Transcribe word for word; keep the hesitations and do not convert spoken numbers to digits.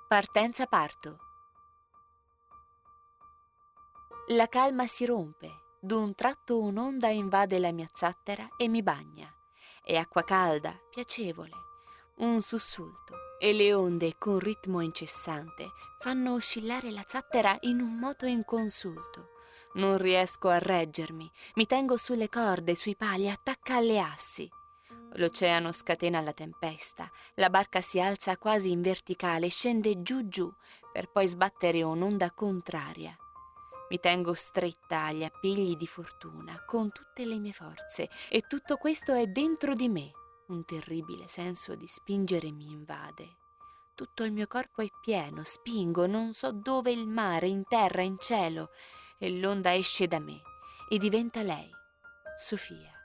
Partenza parto. La calma si rompe, d'un tratto un'onda invade la mia zattera e mi bagna. È acqua calda, piacevole, un sussulto, e le onde con ritmo incessante fanno oscillare la zattera in un moto inconsulto. Non riesco a reggermi, mi tengo sulle corde, sui pali, attacca alle assi. L'oceano scatena la tempesta, la barca si alza quasi in verticale, scende giù giù, per poi sbattere un'onda contraria. Mi tengo stretta agli appigli di fortuna, con tutte le mie forze, e tutto questo è dentro di me. Un terribile senso di spingere mi invade. Tutto il mio corpo è pieno, spingo, non so dove, il mare, in terra, in cielo, e l'onda esce da me e diventa lei, Sofia.